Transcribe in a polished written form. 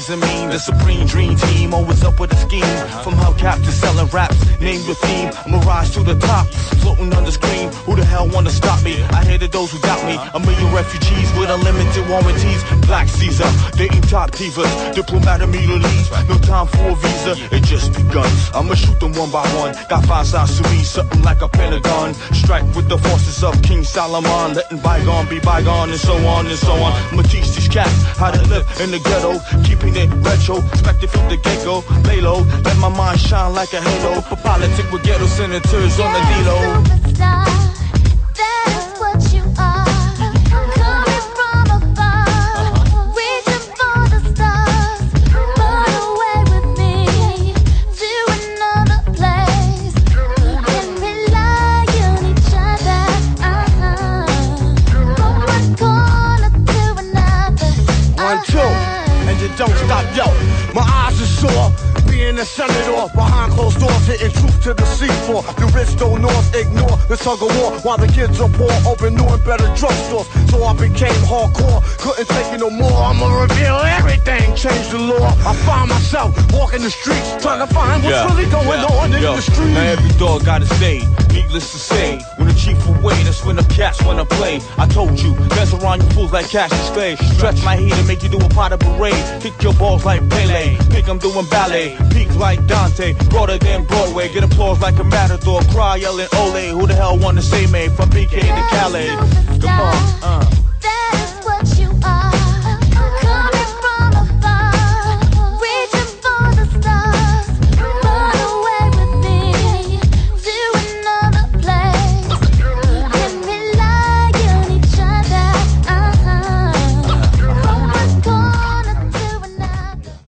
doesn't mean the supreme dream team always up with a scheme. From hubcap to selling raps, name your theme. I'ma rise to the top, floating on the screen. Who the hell wanna stop me? I hated those who doubt me. A million refugees with unlimited warranties. Black Caesar, dating top divas, diplomat of Middle East. No time for a visa, it just begun. I'ma shoot them one by one. Got 5 sides to me, something like a pentagon. Strike with the forces of King Solomon, letting bygone be bygone, and so on and so on. I'ma teach these cats how to live in the ghetto, keeping it retro, expected from the get-go. Lay low, let my mind shine like a halo. For politics with ghetto senators on the D-Lo. That's what you are. Coming from afar, reaching for the stars. Run away with me to another place and rely on each other. From one corner to another. 1, 2, and you don't stop, yo. My eyes are sore. Being a senator behind closed doors, hitting truth to the seafloor. The rich don't north ignore the tug of war while the kids are poor. Open new and better drugstores, so I became hardcore. Couldn't take it no more. I'ma reveal everything, change the law. I find myself walking the streets, trying to find what's really going on in the streets. Now every dog got his day. Needless to say, when the chief away, that's when the cats wanna play. I told you, dance around you fools like Cassius Clay. Stretch my heat and make you do a pot of parade. Kick your balls like Pele, think I'm doing ballet. Peak like Dante, broader than Broadway. Get applause like a matador, cry yelling ole. Who the hell wanna say me from BK to Calais?